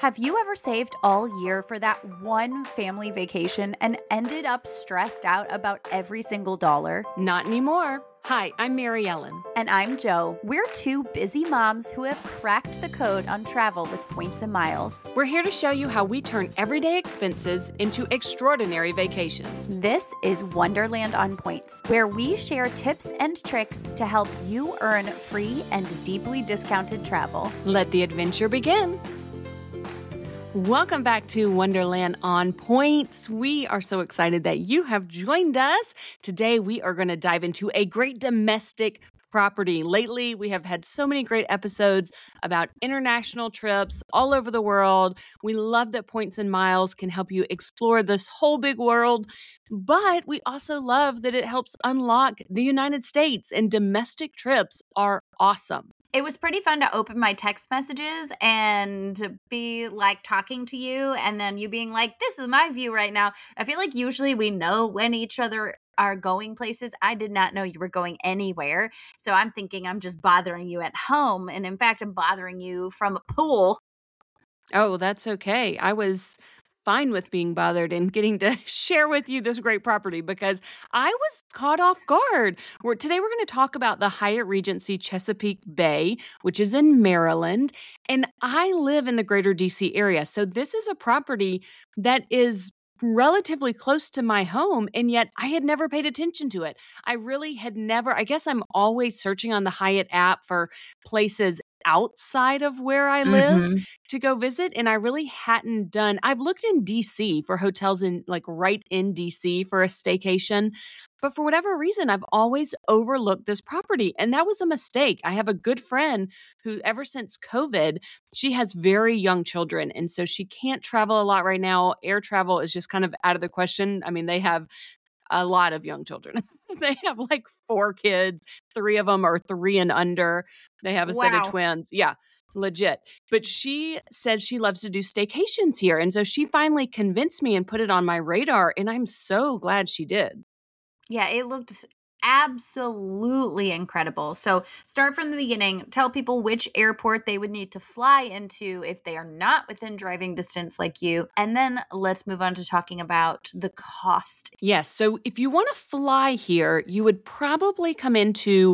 Have you ever saved all year for that one family vacation and ended up stressed out about every single dollar? Not anymore. Hi, I'm Mary Ellen. And I'm Joe. We're two busy moms who have cracked the code on travel with points and miles. We're here to show you how we turn everyday expenses into extraordinary vacations. This is Wonderland on Points, where we share tips and tricks to help you earn free and deeply discounted travel. Let the adventure begin. Welcome back to Wonderland on Points. We are so excited that you have joined us. Today, we are going to dive into a great domestic property. Lately, we have had so many great episodes about international trips all over the world. We love that Points and Miles can help you explore this whole big world, but we also love that it helps unlock the United States, and domestic trips are awesome. It was pretty fun to open my text messages and to be like talking to you and then you being like, this is my view right now. I feel like usually we know when each other are going places. I did not know you were going anywhere. So I'm thinking I'm just bothering you at home. And in fact, I'm bothering you from a pool. Oh, that's okay. I was fine with being bothered and getting to share with you this great property because I was caught off guard. Today we're going to talk about the Hyatt Regency Chesapeake Bay, which is in Maryland, and I live in the greater DC area. So this is a property that is relatively close to my home, and yet I had never paid attention to it. I really had never, I guess I'm always searching on the Hyatt app for places outside of where I live to go visit. And I really hadn't done, I've looked in DC for hotels in like right in DC for a staycation. But for whatever reason, I've always overlooked this property. And that was a mistake. I have a good friend who, ever since COVID, she has very young children. And so she can't travel a lot right now. Air travel is just kind of out of the question. I mean, they have a lot of young children. They have like 4 kids. 3 of them are 3 and under. They have a set of twins. Yeah, legit. But she said she loves to do staycations here. And so she finally convinced me and put it on my radar. And I'm so glad she did. Yeah, it looked absolutely incredible. So start from the beginning. Tell people which airport they would need to fly into if they are not within driving distance like you. And then let's move on to talking about the cost. Yes. So if you want to fly here, you would probably come into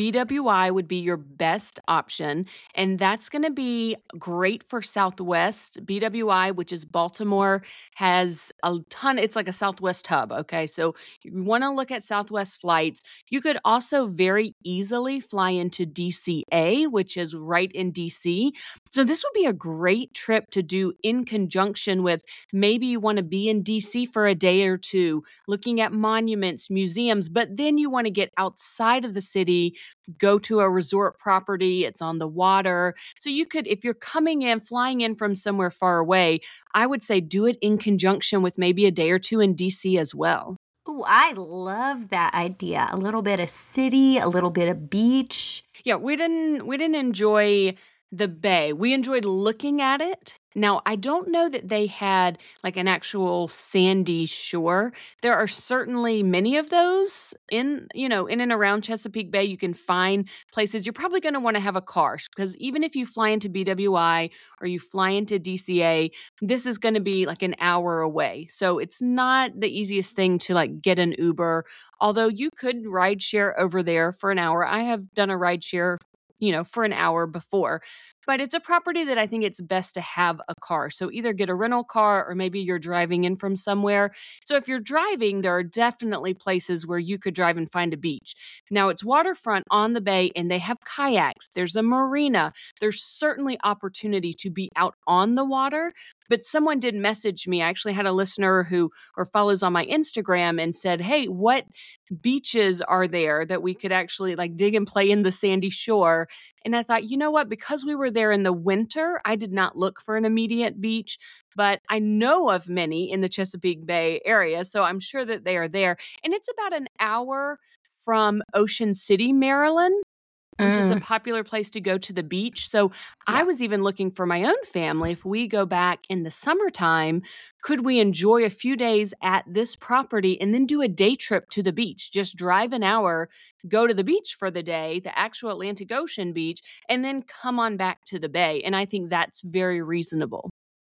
BWI would be your best option. And that's going to be great for Southwest. BWI, which is Baltimore, has a ton. It's like a Southwest hub. Okay. So you want to look at Southwest flights. You could also very easily fly into DCA, which is right in DC. So this would be a great trip to do in conjunction with maybe you want to be in DC for a day or two, looking at monuments, museums, but then you want to get outside of the city, go to a resort property. It's on the water. So you could, if you're flying in from somewhere far away, I would say do it in conjunction with maybe a day or two in DC as well. Ooh, I love that idea. A little bit of city, a little bit of beach. Yeah, we didn't enjoy the bay. We enjoyed looking at it. Now, I don't know that they had like an actual sandy shore. There are certainly many of those in and around Chesapeake Bay. You can find places. You're probably going to want to have a car because even if you fly into BWI or you fly into DCA, this is going to be like an hour away. So it's not the easiest thing to like get an Uber, although you could ride share over there for an hour. I have done a ride share for an hour before. But it's a property that I think it's best to have a car. So either get a rental car or maybe you're driving in from somewhere. So if you're driving, there are definitely places where you could drive and find a beach. Now it's waterfront on the bay and they have kayaks. There's a marina. There's certainly opportunity to be out on the water. But someone did message me. I actually had a listener who follows on my Instagram and said, hey, what beaches are there that we could actually like dig and play in the sandy shore? And I thought, you know what? Because we were there in the winter, I did not look for an immediate beach, but I know of many in the Chesapeake Bay area. So I'm sure that they are there. And it's about an hour from Ocean City, Maryland, which is a popular place to go to the beach. So I was even looking for my own family. If we go back in the summertime, could we enjoy a few days at this property and then do a day trip to the beach? Just drive an hour, go to the beach for the day, the actual Atlantic Ocean beach, and then come on back to the bay. And I think that's very reasonable.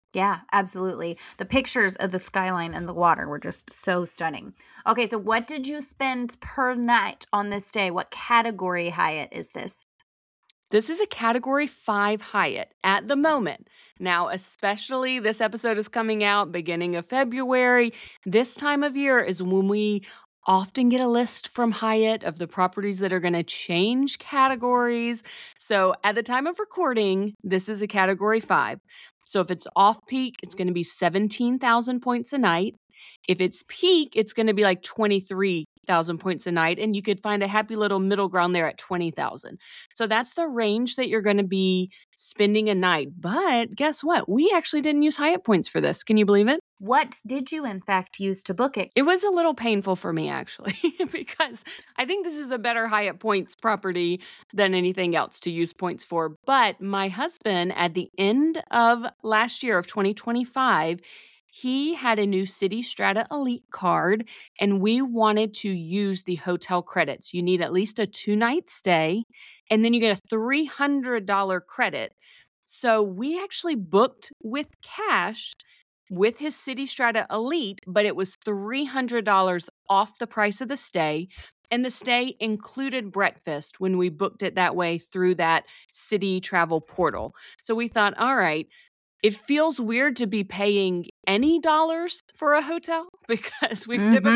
Yeah, absolutely. The pictures of the skyline and the water were just so stunning. Okay, so what did you spend per night on this day? What category Hyatt is this? This is a Category 5 Hyatt at the moment. Now, especially this episode is coming out beginning of February. This time of year is when we often get a list from Hyatt of the properties that are going to change categories. So, at the time of recording, this is a Category 5. So, if it's off peak, it's going to be 17,000 points a night. If it's peak, it's going to be like 23,000 points a night. And you could find a happy little middle ground there at 20,000. So that's the range that you're going to be spending a night. But guess what? We actually didn't use Hyatt points for this. Can you believe it? What did you, in fact, use to book it? It was a little painful for me, actually, because I think this is a better Hyatt points property than anything else to use points for. But my husband, at the end of last year of 2025, he had a new City Strata Elite card, and we wanted to use the hotel credits. You need at least a 2-night stay, and then you get a $300 credit. So we actually booked with cash with his City Strata Elite, but it was $300 off the price of the stay. And the stay included breakfast when we booked it that way through that city travel portal. So we thought, all right, it feels weird to be paying any dollars for a hotel because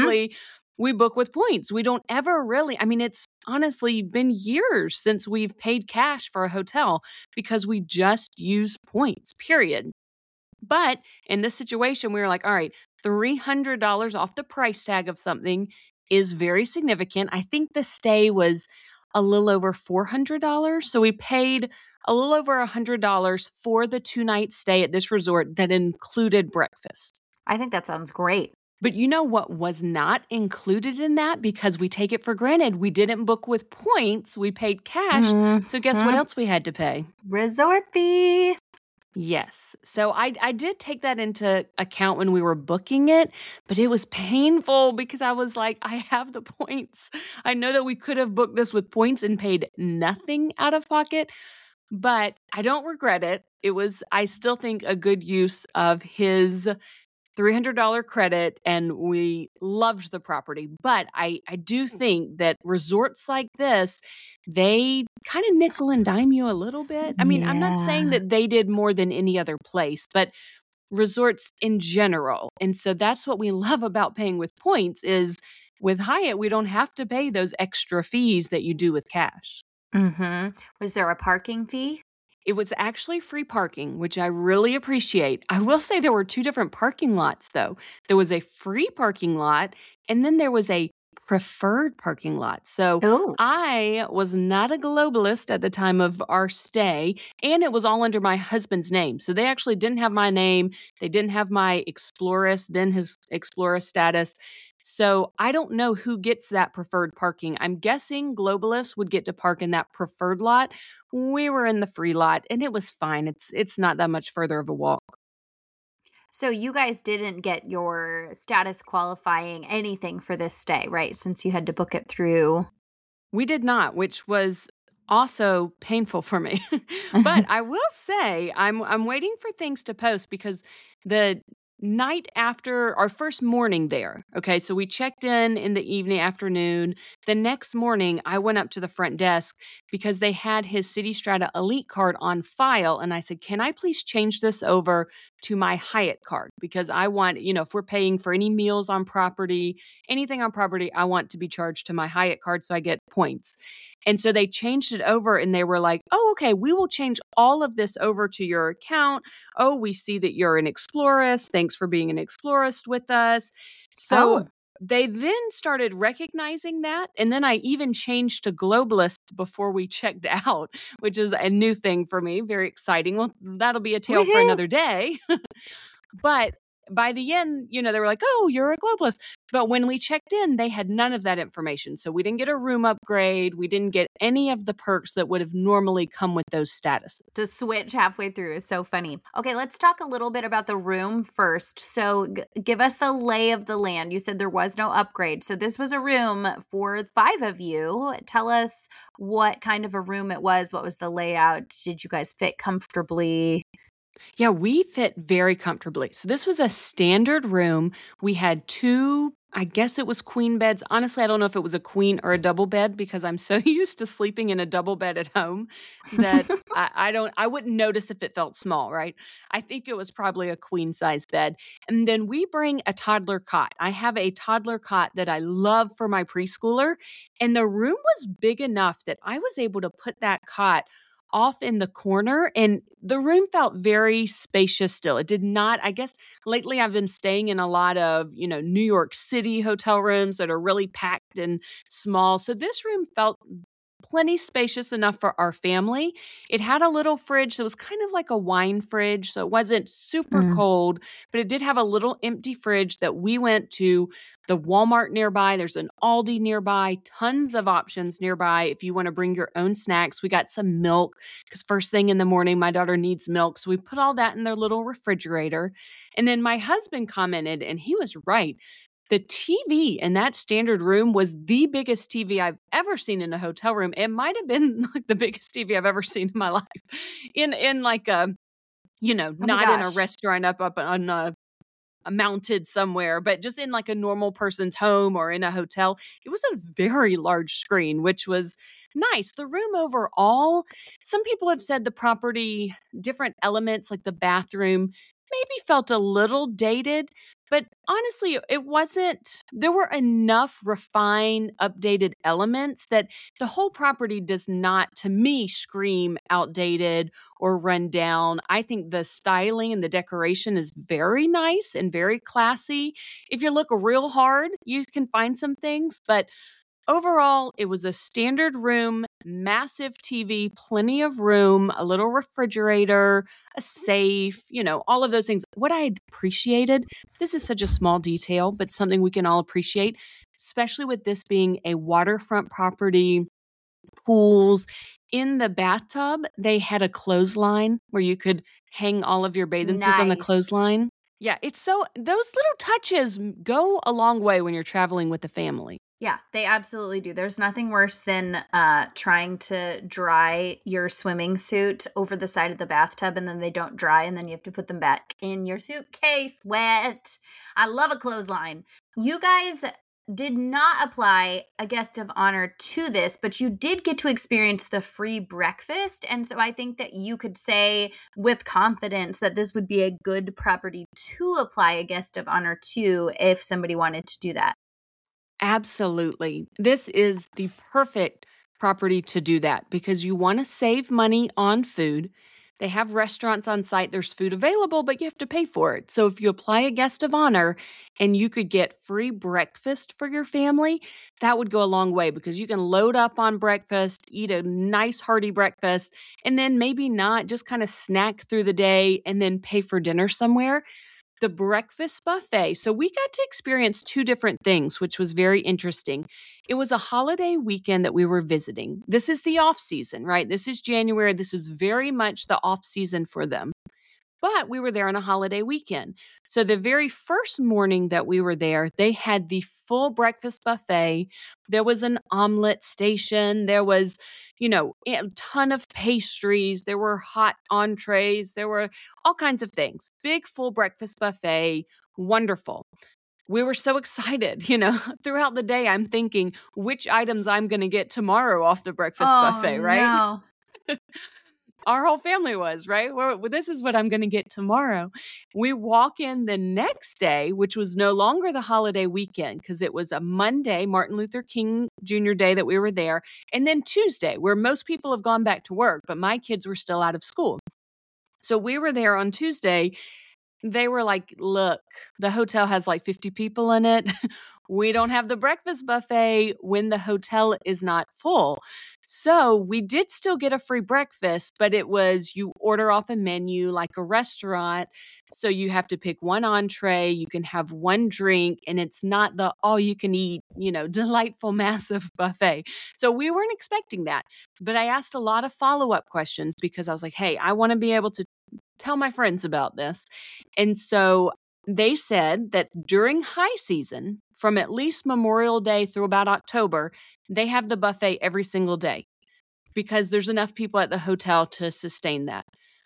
we book with points. We don't ever really, I mean, it's honestly been years since we've paid cash for a hotel because we just use points, period. But in this situation, we were like, all right, $300 off the price tag of something is very significant. I think the stay was a little over $400. So we paid a little over $100 for the 2-night stay at this resort that included breakfast. I think that sounds great. But you know what was not included in that because we take it for granted? We didn't book with points. We paid cash. So guess what else we had to pay? Resort fee. Yes. So I did take that into account when we were booking it, but it was painful because I was like, I have the points. I know that we could have booked this with points and paid nothing out of pocket, but I don't regret it. I still think, a good use of his $300 credit, and we loved the property. But I do think that resorts like this, they kind of nickel and dime you a little bit. I mean, I'm not saying that they did more than any other place, but resorts in general. And so that's what we love about paying with points is with Hyatt, we don't have to pay those extra fees that you do with cash. Was there a parking fee? It was actually free parking, which I really appreciate. I will say there were 2 different parking lots, though. There was a free parking lot, and then there was a preferred parking lot. So I was not a globalist at the time of our stay, and it was all under my husband's name. So they actually didn't have my name. They didn't have my Explorus, then his Explorus status. So I don't know who gets that preferred parking. I'm guessing globalists would get to park in that preferred lot. We were in the free lot, and it was fine. It's not that much further of a walk. So you guys didn't get your status qualifying anything for this stay, right? Since you had to book it through. We did not, which was also painful for me. But I will say I'm waiting for things to post because the night after our first morning there, okay, so we checked in the evening, afternoon. The next morning, I went up to the front desk because they had his City Strata Elite card on file. And I said, can I please change this over to my Hyatt card? Because I want, if we're paying for any meals on property, anything on property, I want to be charged to my Hyatt card so I get points. And so they changed it over and they were like, oh, okay, we will change all of this over to your account. Oh, we see that you're an Explorist. Thanks for being an Explorist with us. So they then started recognizing that. And then I even changed to Globalist before we checked out, which is a new thing for me. Very exciting. Well, that'll be a tale for another day. But by the end, they were like, oh, you're a globalist. But when we checked in, they had none of that information. So we didn't get a room upgrade. We didn't get any of the perks that would have normally come with those statuses. To switch halfway through is so funny. Okay, let's talk a little bit about the room first. So give us the lay of the land. You said there was no upgrade. So this was a room for 5 of you. Tell us what kind of a room it was. What was the layout? Did you guys fit comfortably? Yeah, we fit very comfortably. So this was a standard room. We had two, I guess it was queen beds. Honestly, I don't know if it was a queen or a double bed because I'm so used to sleeping in a double bed at home that I wouldn't notice if it felt small, right? I think it was probably a queen size bed. And then we bring a toddler cot. I have a toddler cot that I love for my preschooler. And the room was big enough that I was able to put that cot off in the corner, and the room felt very spacious still. It did not, I guess lately I've been staying in a lot of, New York City hotel rooms that are really packed and small. So this room felt plenty spacious enough for our family. It had a little fridge that was kind of like a wine fridge, so it wasn't super Mm. cold, but it did have a little empty fridge that we went to the Walmart nearby. There's an Aldi nearby, tons of options nearby if you want to bring your own snacks. We got some milk because first thing in the morning, my daughter needs milk. So we put all that in their little refrigerator. And then my husband commented, and he was right. The TV in that standard room was the biggest TV I've ever seen in a hotel room. It might have been like the biggest TV I've ever seen in my life. In like a, Oh my not in a gosh. restaurant up on a mounted somewhere, but just in like a normal person's home or in a hotel. It was a very large screen, which was nice. The room overall, some people have said the property, different elements like the bathroom, maybe felt a little dated. But honestly, it wasn't, there were enough refined, updated elements that the whole property does not, to me, scream outdated or run down. I think the styling and the decoration is very nice and very classy. If you look real hard, you can find some things, but overall, it was a standard room, massive TV, plenty of room, a little refrigerator, a safe, all of those things. What I appreciated, this is such a small detail, but something we can all appreciate, especially with this being a waterfront property, pools. In the bathtub, they had a clothesline where you could hang all of your bathing suits on the Nice. clothesline. Yeah, it's so, those little touches go a long way when you're traveling with the family. Yeah, they absolutely do. There's nothing worse than trying to dry your swimming suit over the side of the bathtub and then they don't dry and then you have to put them back in your suitcase wet. I love a clothesline. You guys did not apply a guest of honor to this, but you did get to experience the free breakfast. And so I think that you could say with confidence that this would be a good property to apply a guest of honor to if somebody wanted to do that. Absolutely. This is the perfect property to do that because you want to save money on food. They have restaurants on site. There's food available, but you have to pay for it. So if you apply a guest of honor and you could get free breakfast for your family, that would go a long way because you can load up on breakfast, eat a nice hearty breakfast, and then maybe not just kind of snack through the day and then pay for dinner somewhere. The breakfast buffet. So we got to experience two different things, which was very interesting. It was a holiday weekend that we were visiting. This is the off season, right? This is January. This is very much the off season for them. But we were there on a holiday weekend. So the very first morning that we were there, they had the full breakfast buffet. There was an omelet station. There was, a ton of pastries. There were hot entrees. There were all kinds of things. Big full breakfast buffet. Wonderful. We were so excited, throughout the day. I'm thinking which items I'm going to get tomorrow off the breakfast buffet, right? No. Our whole family was, right? This is what I'm going to get tomorrow. We walk in the next day, which was no longer the holiday weekend because it was a Monday, Martin Luther King Jr. Day that we were there. And then Tuesday, where most people have gone back to work, but my kids were still out of school. So we were there on Tuesday. They were like, look, the hotel has like 50 people in it. We don't have the breakfast buffet when the hotel is not full. So we did still get a free breakfast, but it was you order off a menu like a restaurant. So you have to pick one entree, you can have one drink, and it's not the all you can eat, delightful, massive buffet. So we weren't expecting that. But I asked a lot of follow-up questions because I was like, hey, I want to be able to tell my friends about this. And so they said that during high season, from at least Memorial Day through about October, they have the buffet every single day because there's enough people at the hotel to sustain that.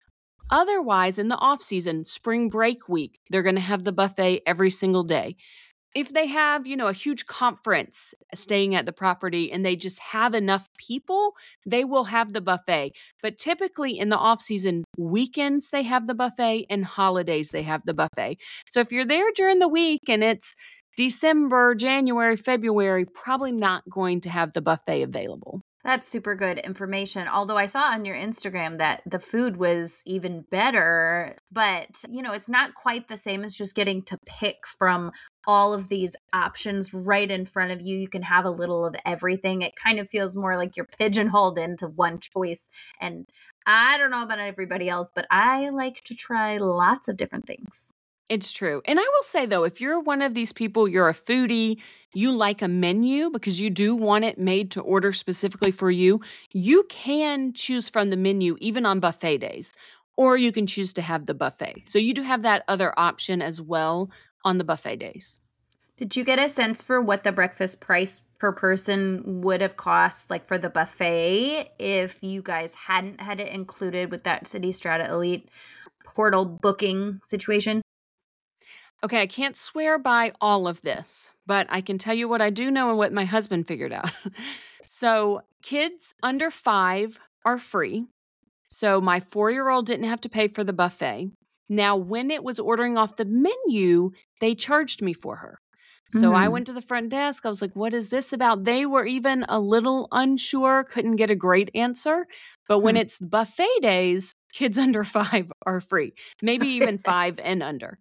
Otherwise, in the off season, spring break week, they're going to have the buffet every single day. If they have, a huge conference staying at the property and they just have enough people, they will have the buffet. But typically in the off season, weekends they have the buffet and holidays they have the buffet. So if you're there during the week and it's December, January, February, probably not going to have the buffet available. That's super good information. Although I saw on your Instagram that the food was even better, but it's not quite the same as just getting to pick from all of these options right in front of you. You can have a little of everything. It kind of feels more like you're pigeonholed into one choice. And I don't know about everybody else, but I like to try lots of different things. It's true. And I will say, though, if you're one of these people, you're a foodie, you like a menu because you do want it made to order specifically for you, you can choose from the menu even on buffet days, or you can choose to have the buffet. So you do have that other option as well on the buffet days. Did you get a sense for what the breakfast price per person would have cost, like for the buffet, if you guys hadn't had it included with that City Strata Elite portal booking situation? Okay, I can't swear by all of this, but I can tell you what I do know and what my husband figured out. So, kids under 5 are free. So, my 4-year-old didn't have to pay for the buffet. Now, when it was ordering off the menu, they charged me for her. So I went to the front desk. I was like, what is this about? They were even a little unsure, couldn't get a great answer. But when it's buffet days, kids under 5 are free, maybe even 5 and under.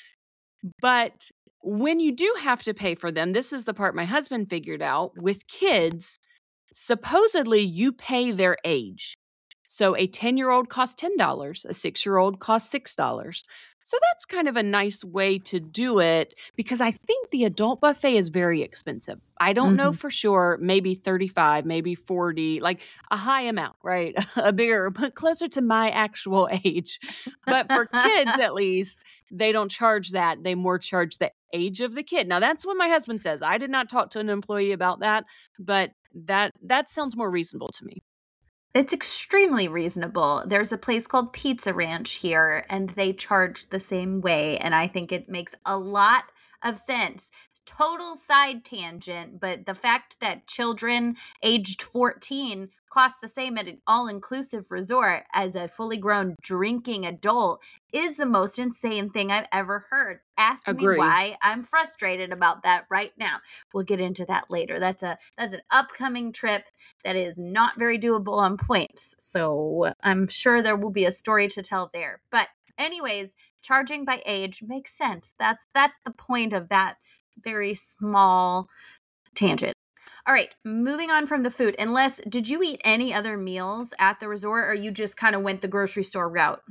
But when you do have to pay for them, this is the part my husband figured out with kids, supposedly you pay their age. So a 10-year-old costs $10, a 6-year-old costs $6. So that's kind of a nice way to do it because I think the adult buffet is very expensive. I don't know for sure, maybe 35, maybe 40, like a high amount, right? A bigger, but closer to my actual age. But for kids, at least, they don't charge that. They more charge the age of the kid. Now, that's what my husband says. I did not talk to an employee about that, but that sounds more reasonable to me. It's extremely reasonable. There's a place called Pizza Ranch here, and they charge the same way. And I think it makes a lot of sense. Total side tangent, but the fact that children aged 14 cost the same at an all-inclusive resort as a fully grown drinking adult is the most insane thing I've ever heard. Ask me why I'm frustrated about that right now. We'll get into that later. That's an upcoming trip that is not very doable on points. So I'm sure there will be a story to tell there. But anyways, charging by age makes sense. That's the point of that very small tangent. All right, moving on from the food. Did you eat any other meals at the resort or you just kind of went the grocery store route?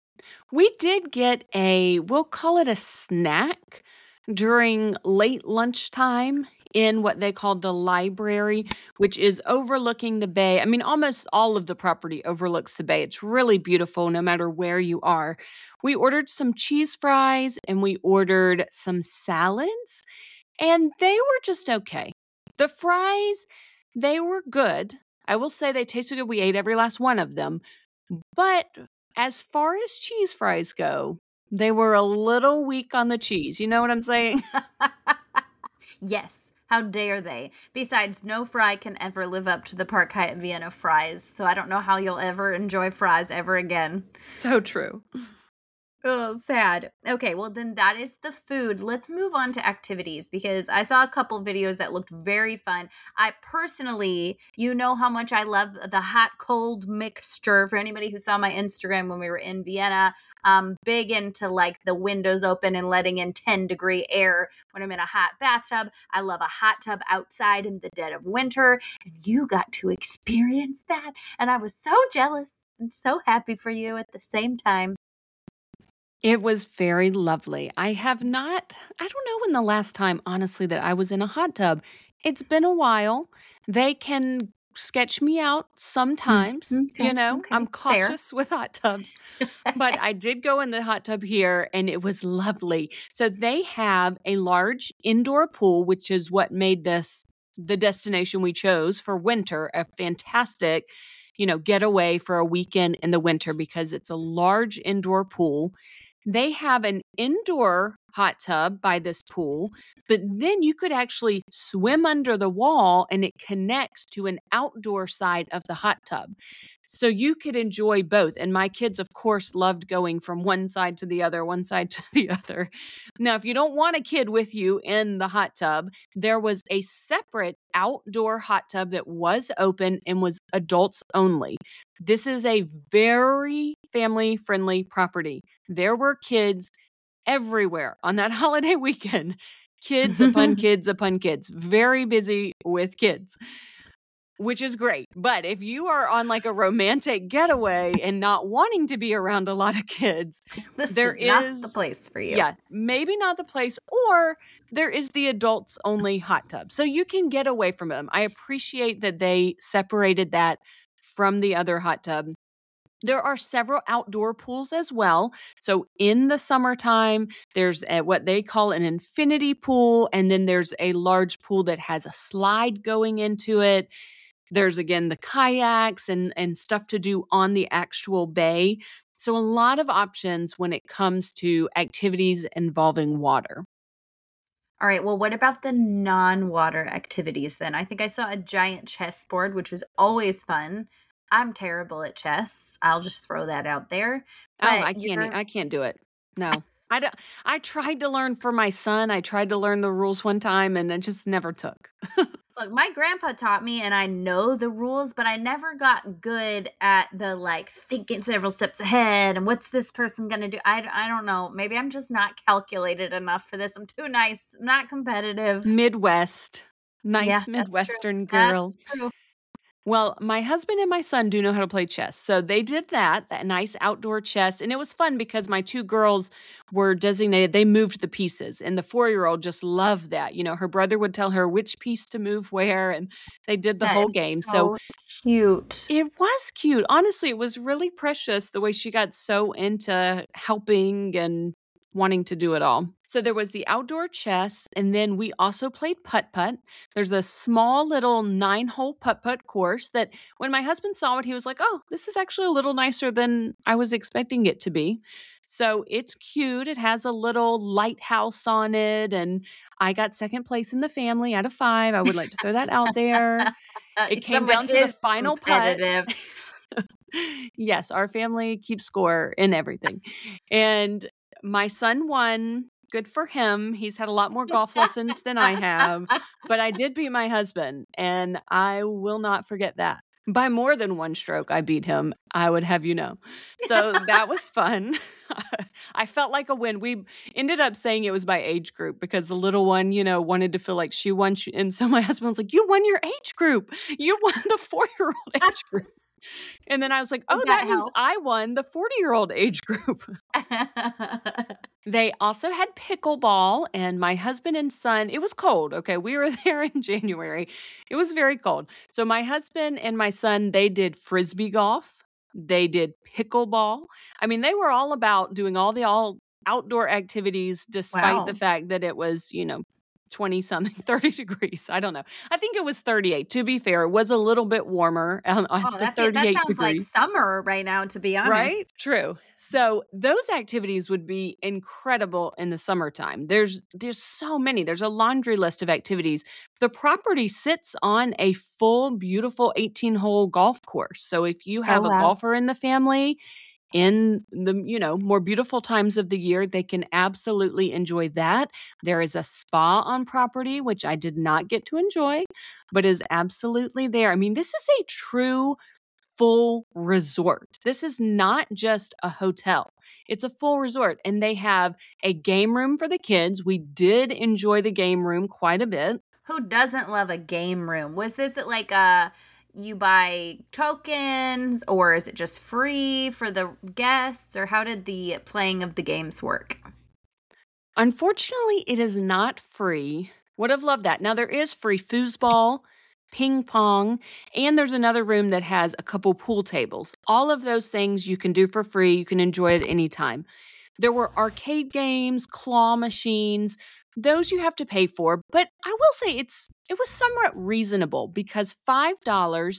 We did get we'll call it a snack during late lunchtime in what they called the library, which is overlooking the bay. I mean, almost all of the property overlooks the bay. It's really beautiful no matter where you are. We ordered some cheese fries and we ordered some salads, and they were just okay. The fries, they were good. I will say they tasted good. We ate every last one of them. But as far as cheese fries go, they were a little weak on the cheese. You know what I'm saying? Yes. How dare they? Besides, no fry can ever live up to the Park Hyatt Vienna fries. So I don't know how you'll ever enjoy fries ever again. So true. Oh, sad. Okay, well then that is the food. Let's move on to activities because I saw a couple videos that looked very fun. I personally, you know how much I love the hot cold mixture. For anybody who saw my Instagram when we were in Vienna, I'm big into like the windows open and letting in 10-degree air when I'm in a hot bathtub. I love a hot tub outside in the dead of winter, and you got to experience that. And I was so jealous and so happy for you at the same time. It was very lovely. I don't know when the last time, honestly, that I was in a hot tub. It's been a while. They can sketch me out sometimes, I'm cautious with hot tubs. But I did go in the hot tub here and it was lovely. So they have a large indoor pool, which is what made this the destination we chose for winter, a fantastic get away for a weekend in the winter because it's a large indoor pool. They have an indoor hot tub by this pool, but then you could actually swim under the wall and it connects to an outdoor side of the hot tub. So you could enjoy both. And my kids, of course, loved going from one side to the other, one side to the other. Now, if you don't want a kid with you in the hot tub, there was a separate outdoor hot tub that was open and was adults only. This is a very family-friendly property. There were kids everywhere on that holiday weekend. Kids upon kids upon kids. Very busy with kids, which is great. But if you are on like a romantic getaway and not wanting to be around a lot of kids, this is not the place for you. Yeah, maybe not the place. Or there is the adults only hot tub. So you can get away from them. I appreciate that they separated that from the other hot tub. There are several outdoor pools as well. So in the summertime, there's what they call an infinity pool. And then there's a large pool that has a slide going into it. There's, again, the kayaks and stuff to do on the actual bay. So a lot of options when it comes to activities involving water. All right. Well, what about the non-water activities then? I think I saw a giant chessboard, which is always fun. I'm terrible at chess. I'll just throw that out there. But I can't do it. No. I tried to learn for my son. I tried to learn the rules one time and it just never took. Look, my grandpa taught me and I know the rules, but I never got good at the thinking several steps ahead and what's this person going to do? I don't know. Maybe I'm just not calculated enough for this. I'm too nice. I'm not competitive. Midwest. Nice Midwestern girl. That's true. Well, my husband and my son do know how to play chess. So they did that nice outdoor chess. And it was fun because my two girls were designated. They moved the pieces. And the 4-year-old just loved that. Her brother would tell her which piece to move where. And they did the whole game. So cute. It was cute. Honestly, it was really precious the way she got so into helping and wanting to do it all. So there was the outdoor chess, and then we also played putt-putt. There's a small little 9-hole putt-putt course that when my husband saw it, he was like, oh, this is actually a little nicer than I was expecting it to be. So it's cute. It has a little lighthouse on it, and I got second place in the family out of 5. I would like to throw that out there. It came down to the final putt. Yes, our family keeps score in everything. And my son won. Good for him. He's had a lot more golf lessons than I have, but I did beat my husband, and I will not forget that. By more than one stroke, I beat him, I would have you know. So that was fun. I felt like a win. We ended up saying it was by age group because the little one, wanted to feel like she won. And so my husband was like, you won your age group. You won the 4-year-old age group. And then I was like, oh, that means I won the 40-year-old age group. They also had pickleball, and my husband and son, it was cold. Okay, we were there in January. It was very cold. So my husband and my son, they did frisbee golf. They did pickleball. I mean, they were all about doing all the outdoor activities despite the fact that it was, 20-something, 30 degrees. I don't know. I think it was 38. To be fair, it was a little bit warmer at 38 degrees. That sounds like summer right now, to be honest. Right? True. So those activities would be incredible in the summertime. There's so many. There's a laundry list of activities. The property sits on a full, beautiful 18-hole golf course. So if you have a golfer in the family, in the, more beautiful times of the year, they can absolutely enjoy that. There is a spa on property, which I did not get to enjoy, but is absolutely there. I mean, this is a true full resort. This is not just a hotel. It's a full resort, and they have a game room for the kids. We did enjoy the game room quite a bit. Who doesn't love a game room? Was this like you buy tokens, or is it just free for the guests, or how did the playing of the games work? Unfortunately, it is not free. Would have loved that. Now, there is free foosball, ping pong, and there's another room that has a couple pool tables. All of those things you can do for free. You can enjoy it anytime. There were arcade games, claw machines. Those you have to pay for, but I will say it was somewhat reasonable because $5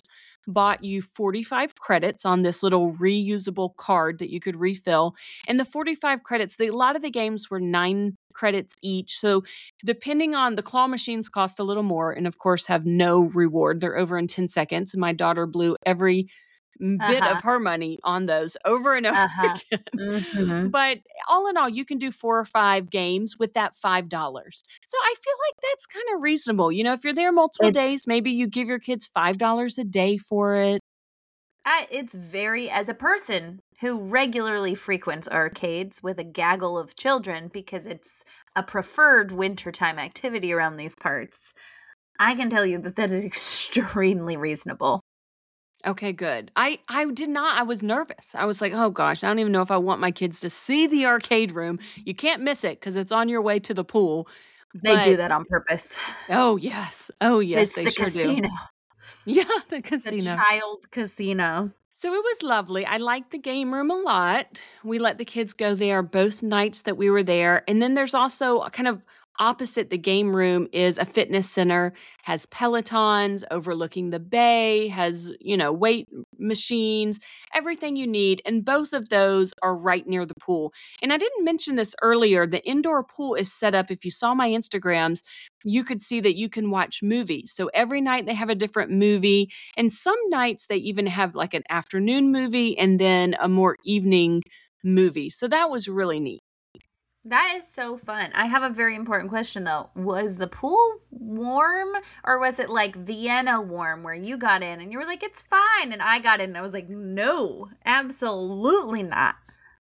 bought you 45 credits on this little reusable card that you could refill. And the 45 credits, a lot of the games were 9 credits each. So depending on the claw machines cost a little more and of course have no reward. They're over in 10 seconds. And my daughter blew every bit Uh-huh. of her money on those over and over Uh-huh. again. Mhm. But all in all, you can do 4 or 5 games with that $5. So I feel like that's kind of reasonable. If you're there multiple It's days, maybe you give your kids $5 a day for it. it's very, as a person who regularly frequents arcades with a gaggle of children because it's a preferred wintertime activity around these parts, I can tell you that is extremely reasonable. Okay, good. I did not. I was nervous. I was like, oh gosh, I don't even know if I want my kids to see the arcade room. You can't miss it because it's on your way to the pool. They do But that on purpose. oh yes, It's they the sure do. casino, Yeah, the the casino. child casino. So it was lovely. I liked the game room a lot. We let the kids go there both nights that we were there. And then there's also a kind of opposite the game room is a fitness center, has Pelotons overlooking the bay, has, weight machines, everything you need. And both of those are right near the pool. And I didn't mention this earlier. The indoor pool is set up. If you saw my Instagrams, you could see that you can watch movies. So every night they have a different movie. And some nights they even have like an afternoon movie and then a more evening movie. So that was really neat. That is so fun. I have a very important question though. Was the pool warm or was it like Vienna warm where you got in and you were like, it's fine? And I got in and I was like, no, absolutely not.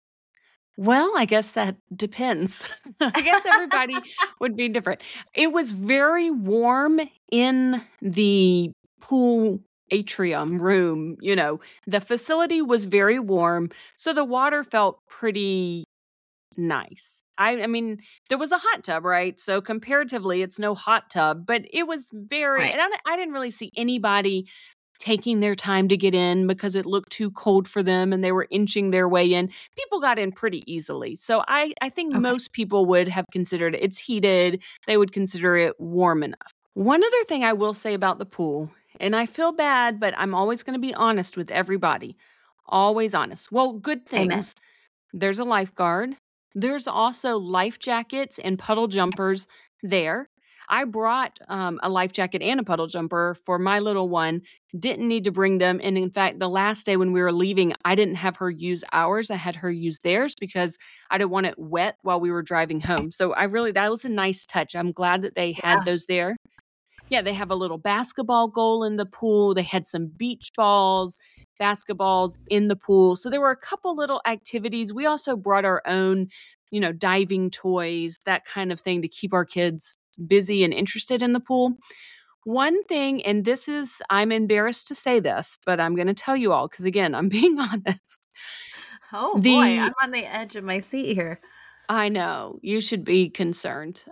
Well, I guess that depends. I guess everybody would be different. It was very warm in the pool atrium room. The facility was very warm. So the water felt pretty nice. I mean, there was a hot tub, right? So comparatively, it's no hot tub, but it was very, Right. and I didn't really see anybody taking their time to get in because it looked too cold for them and they were inching their way in. People got in pretty easily. So I think Okay. most people would have considered it's heated. They would consider it warm enough. One other thing I will say about the pool, and I feel bad, but I'm always going to be honest with everybody. Always honest. Well, good Amen. things. There's a lifeguard. There's also life jackets and puddle jumpers there. I brought a life jacket and a puddle jumper for my little one. Didn't need to bring them. And in fact, the last day when we were leaving, I didn't have her use ours. I had her use theirs because I didn't want it wet while we were driving home. So that was a nice touch. I'm glad that they had Yeah. those there. Yeah, they have a little basketball goal in the pool. They had some beach balls, basketballs in the pool. So there were a couple little activities. We also brought our own, diving toys, that kind of thing to keep our kids busy and interested in the pool. One thing, and I'm embarrassed to say this, but I'm going to tell you all because, again, I'm being honest. Oh boy, I'm The on the edge of my seat here. I know you should be concerned.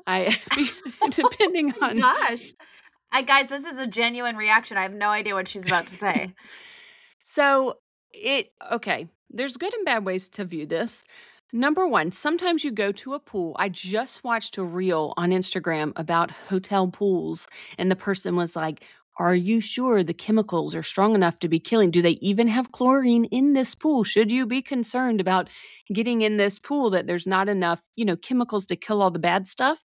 Depending Oh on gosh. Guys, this is a genuine reaction. I have no idea what she's about to say. So okay, there's good and bad ways to view this. Number one, sometimes you go to a pool. I just watched a reel on Instagram about hotel pools, and the person was like, are you sure the chemicals are strong enough to be killing? Do they even have chlorine in this pool? Should you be concerned about getting in this pool that there's not enough, chemicals to kill all the bad stuff?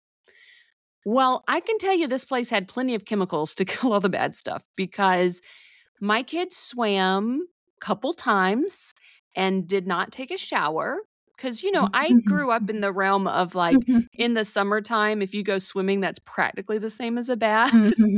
Well, I can tell you this place had plenty of chemicals to kill all the bad stuff because my kids swam a couple times and did not take a shower. Because, I grew up in the realm of like in the summertime, if you go swimming, that's practically the same as a bath.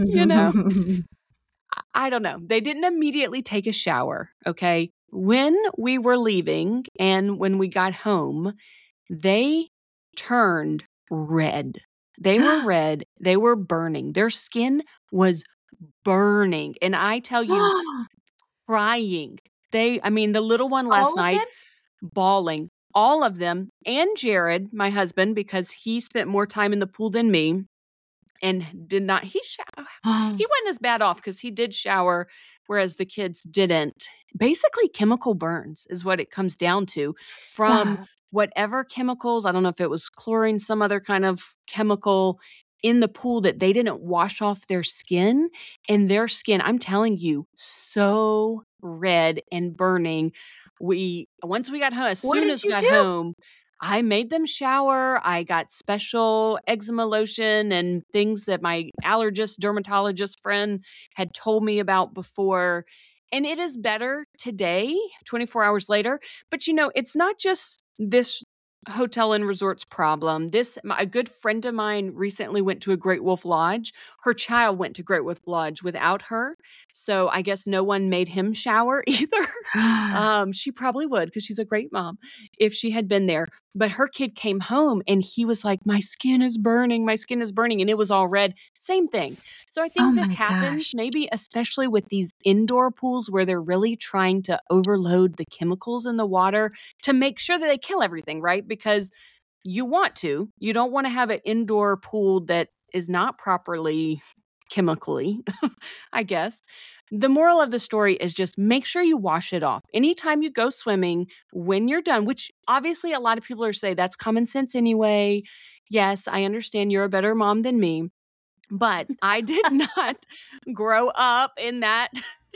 I don't know. They didn't immediately take a shower. Okay. When we were leaving and when we got home, they turned red. They were red. They were burning. Their skin was burning. And I tell you, crying. The little one last All of night, them? bawling. All of them, and Jared, my husband, because he spent more time in the pool than me and did not. He wasn't as bad off because he did shower, whereas the kids didn't. Basically, chemical burns is what it comes down to from Stop. whatever chemicals. I don't know if it was chlorine, some other kind of chemical in the pool that they didn't wash off their skin, and their skin, I'm telling you, so red and burning. Once we got home, as What soon did as we you got do? home, I made them shower. I got special eczema lotion and things that my allergist, dermatologist friend had told me about before. And it is better today, 24 hours later. But it's not just this hotel and resorts problem. A good friend of mine recently went to a Great Wolf Lodge. Her child went to Great Wolf Lodge without her. So I guess no one made him shower either. She probably would, because she's a great mom, if she had been there. But her kid came home and he was like, my skin is burning. My skin is burning. And it was all red. Same thing. So I Oh think this my happens gosh. maybe especially with these indoor pools where they're really trying to overload the chemicals in the water to make sure that they kill everything, right? Because you don't want to have an indoor pool that is not properly chemically, I guess. The moral of the story is just make sure you wash it off. Anytime you go swimming, when you're done, which obviously a lot of people are saying that's common sense anyway. Yes, I understand you're a better mom than me, but I did not grow up in that.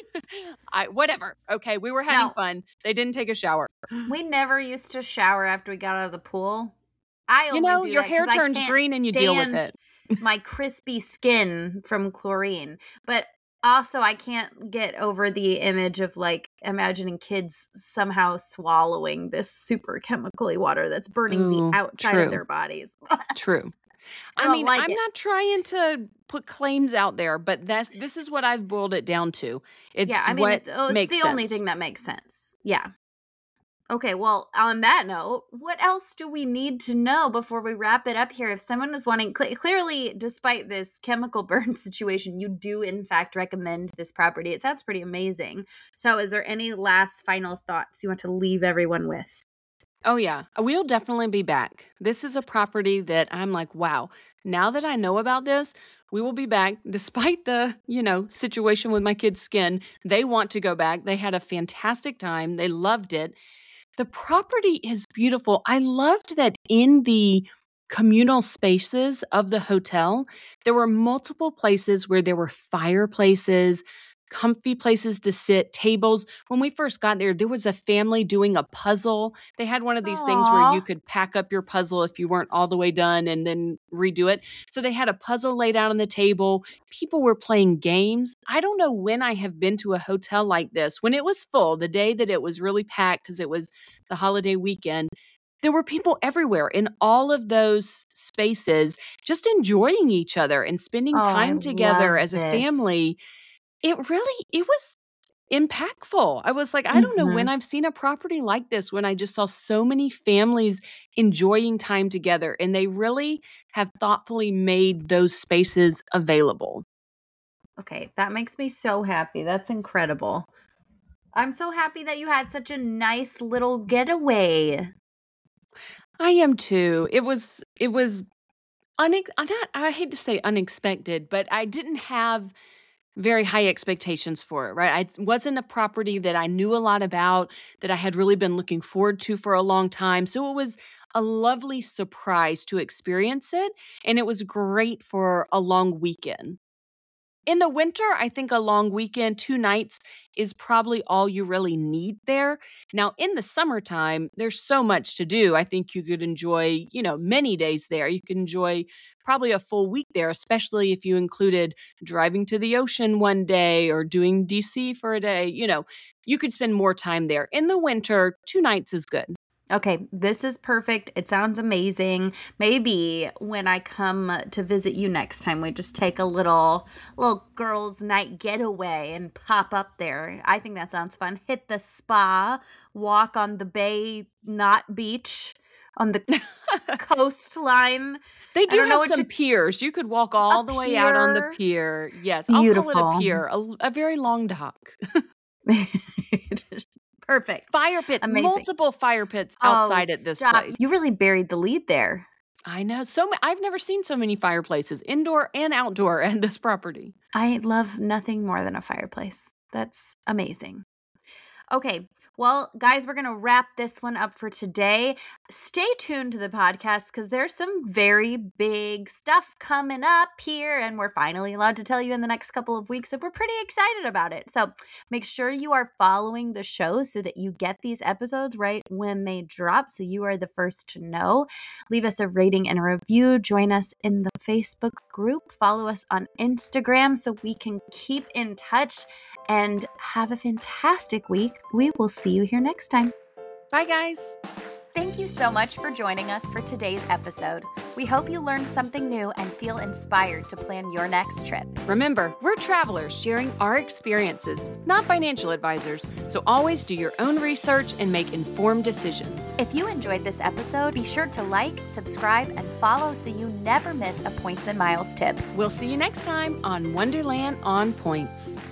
Whatever. Okay, we were having No, fun. They didn't take a shower. we never used to shower after we got out of the pool. I only do Your that because hair I turns can't green and you deal with stand it. my crispy skin from chlorine. But also, I can't get over the image of like imagining kids somehow swallowing this super chemically water that's burning the Ooh, outside of true, their bodies. true. I I don't mean, like I'm it. not trying to put claims out there, but this is what I've boiled it down to. Yeah, It's I mean what it's makes the only sense. thing that makes sense. Yeah. Okay, well, on that note, what else do we need to know before we wrap it up here? If someone was wanting, clearly, despite this chemical burn situation, you do in fact recommend this property. It sounds pretty amazing. So, is there any last final thoughts you want to leave everyone with? Oh, yeah. We'll definitely be back. This is a property that I'm like, wow, now that I know about this, we will be back despite the, situation with my kid's skin. They want to go back. They had a fantastic time. They loved it. The property is beautiful. I loved that in the communal spaces of the hotel, there were multiple places where there were fireplaces, comfy places to sit, tables. When we first got there was a family doing a puzzle. They had one of these things where you Aw. could pack up your puzzle if you weren't all the way done and then redo it. So they had a puzzle laid out on the table. People were playing games. I don't know when I have been to a hotel like this. When it was full, the day that it was really packed because it was the holiday weekend, there were people everywhere in all of those spaces just enjoying each other and spending Oh, I time together love as a this. family. It was impactful. I was like, I don't know when Mhm. I've seen a property like this, when I just saw so many families enjoying time together, and they really have thoughtfully made those spaces available. Okay, that makes me so happy. That's incredible. I'm so happy that you had such a nice little getaway. I am too. It was not, I hate to say unexpected, but I didn't have very high expectations for it, right? It wasn't a property that I knew a lot about, that I had really been looking forward to for a long time. So it was a lovely surprise to experience it, and it was great for a long weekend. In the winter, I think a long weekend, 2 nights is probably all you really need there. Now, in the summertime, there's so much to do. I think you could enjoy, many days there. You could enjoy probably a full week there, especially if you included driving to the ocean one day or doing DC for a day. You could spend more time there. In the winter, 2 nights is good. Okay, this is perfect. It sounds amazing. Maybe when I come to visit you next time, we just take a little girls' night getaway and pop up there. I think that sounds fun. Hit the spa, walk on the bay, not beach, on the coastline. They I do don't know have what some to piers. You could walk a all the way out on the pier. pier. Yes, I'll call it a Beautiful. pier, a very long dock. Perfect. Fire pits, Amazing. multiple fire pits Oh, outside at this stop. place. You really buried the lead there. I know. I've never seen so many fireplaces, indoor and outdoor, at this property. I love nothing more than a fireplace. That's amazing. Okay. Well, guys, we're going to wrap this one up for today. Stay tuned to the podcast because there's some very big stuff coming up here, and we're finally allowed to tell you in the next couple of weeks, and we're pretty excited about it. So make sure you are following the show so that you get these episodes right when they drop, so you are the first to know. Leave us a rating and a review. Join us in the Facebook group. Follow us on Instagram so we can keep in touch, and have a fantastic week. We will see you here next time. Bye, guys. Thank you so much for joining us for today's episode. We hope you learned something new and feel inspired to plan your next trip. Remember, we're travelers sharing our experiences, not financial advisors, so always do your own research and make informed decisions. If you enjoyed this episode, be sure to like, subscribe, and follow so you never miss a Points and Miles tip. We'll see you next time on Wonderland on Points.